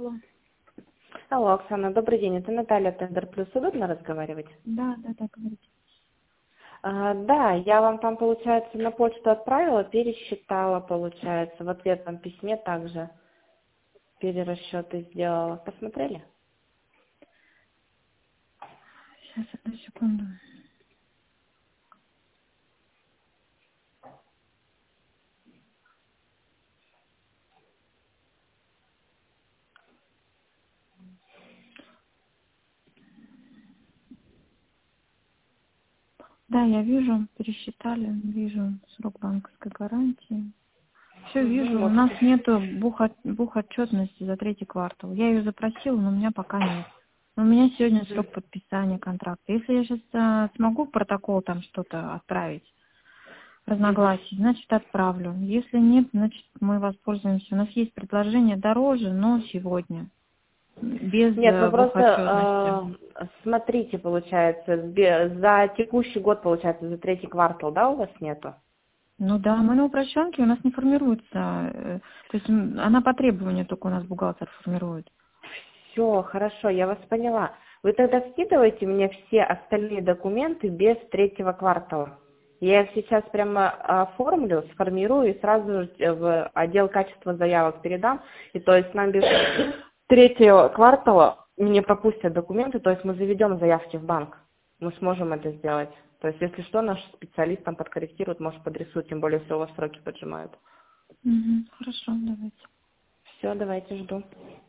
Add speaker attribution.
Speaker 1: Алло.
Speaker 2: Алло, Оксана, добрый день. Это Наталья, Тендер Плюс. Удобно разговаривать?
Speaker 1: Да, говорите.
Speaker 2: Да, я вам там, получается, на почту отправила, пересчитала, получается. В ответном письме также перерасчеты сделала. Посмотрели?
Speaker 1: Сейчас, одну секунду. Да, я вижу, пересчитали, вижу срок банковской гарантии. Все вижу, у
Speaker 2: Вот.
Speaker 1: нас нету бухотчетности за третий квартал. Я ее запросила, но у меня пока нет. Но у меня сегодня срок подписания контракта. Если я сейчас смогу в протокол там что-то отправить, разногласий, значит отправлю. Если нет, значит мы воспользуемся. У нас есть предложение дороже, но сегодня. Без
Speaker 2: Нет, ну
Speaker 1: бухотчетности.
Speaker 2: просто смотрите, получается, за текущий год, получается, за третий квартал, да, у вас нету?
Speaker 1: Ну да, мы на упрощенке, у нас не формируется. То есть она по требованию только у нас бухгалтер формирует.
Speaker 2: Все, хорошо, я вас поняла. Вы тогда скидываете мне все остальные документы без третьего квартала. Я их сейчас прямо оформлю, сформирую и сразу же в отдел качества заявок передам. И то есть нам без третьего квартала мне пропустят документы, то есть мы заведем заявки в банк. Мы сможем это сделать. То есть если что, наш специалист там подкорректирует, может подрисует, тем более если у вас сроки поджимают.
Speaker 1: Хорошо, давайте.
Speaker 2: Все, давайте жду.